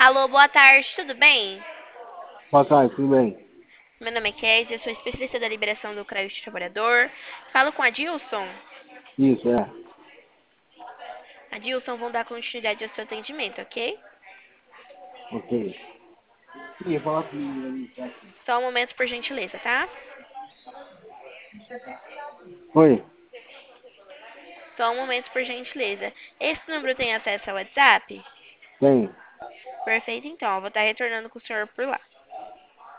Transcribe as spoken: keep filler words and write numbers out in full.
Alô, boa tarde, tudo bem? Boa tarde, tudo bem? Meu nome é Kézia, eu sou especialista da liberação do crédito de trabalhador. Falo com a Dilson. Isso, é. A Dilson vão dar continuidade ao seu atendimento, ok? Ok. Sim, fala comigo no chat. Só um momento, por gentileza, tá? Oi, Só um momento, por gentileza. Esse número tem acesso ao WhatsApp? tem. Perfeito, então. Eu vou estar retornando com o senhor por lá.